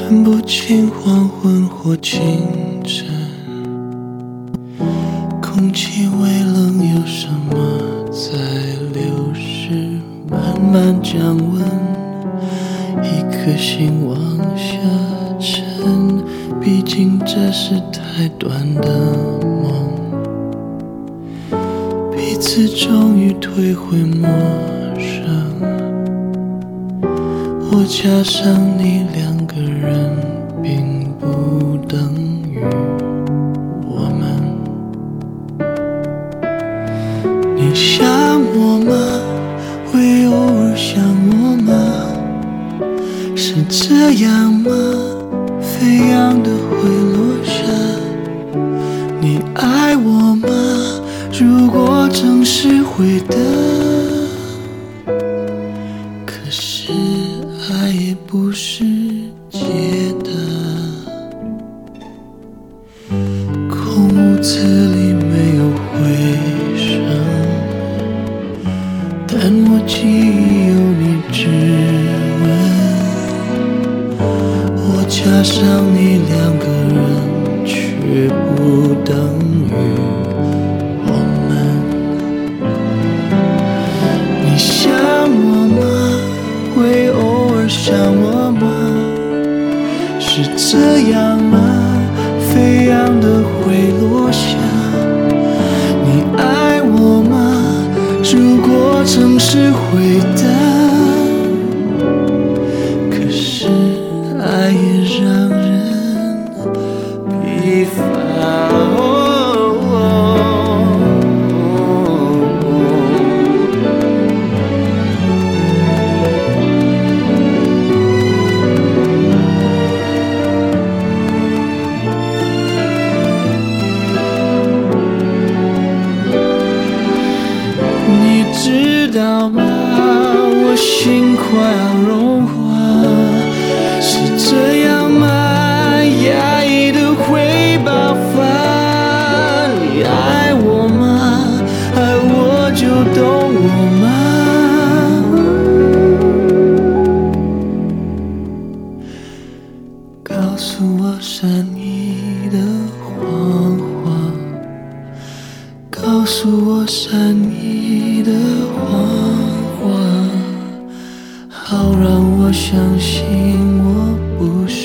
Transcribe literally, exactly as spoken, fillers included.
分不清黄昏或清晨，空气微冷，有什么在流逝，慢慢降温，一颗心往下沉，毕竟这是太短的梦，彼此终于退回陌生，我加上你，两个人并不等于我们。你想我吗？会偶尔想我吗？是这样吗？飞扬的会落下。你爱我吗？如果正是会的，可是爱也不是借的。空屋子里没有回声，但我记忆有你指纹。我加上你，两个人却不等于我们。你想我吗？会偶尔想我吗？是这样吗？飞扬的会落下。你爱我吗？如果正是会的，可是爱也让人疲乏。知道吗？我心快要融化，是这样吗？压抑的会爆发。你爱我吗？爱我就懂我吗？告诉我善意的谎话，告诉我善意的谎话，好让我相信我不是